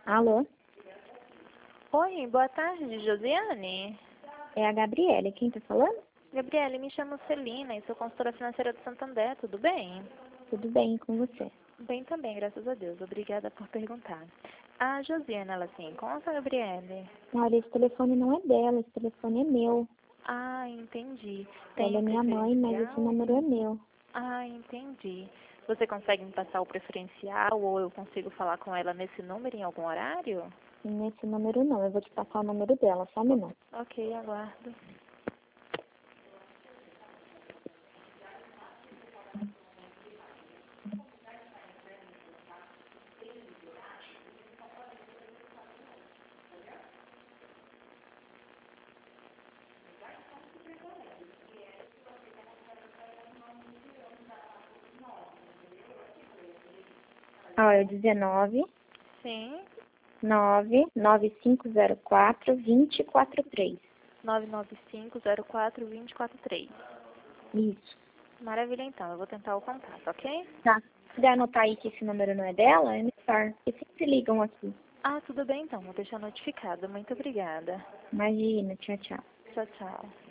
Alô? Oi, boa tarde, Josiane. É a Gabriele. Quem tá falando? Gabriele, me chamo Celina e sou consultora financeira do Santander, tudo bem? Tudo bem com você? Bem também, graças a Deus. Obrigada por perguntar. A Josiane, ela se encontra, Gabriele? Olha, esse telefone não é dela, esse telefone é meu. Ah, entendi. Ela Tem é um minha mãe, mas esse preferencial? número é meu. Ah, entendi. Você consegue me passar o preferencial ou eu consigo falar com ela nesse número em algum horário? Nesse número não, eu vou te passar o número dela, só um minuto. Ok, aguardo. Ó, é o 19 Sim, 99504 2043. 99504-2043. Isso. Maravilha, então. Eu vou tentar o contato, ok? Tá. Se puder anotar aí que esse número não é dela, é melhor. Porque sempre ligam aqui. Ah, tudo bem, então. Vou deixar notificado. Muito obrigada. Imagina, tchau, tchau. Tchau, tchau.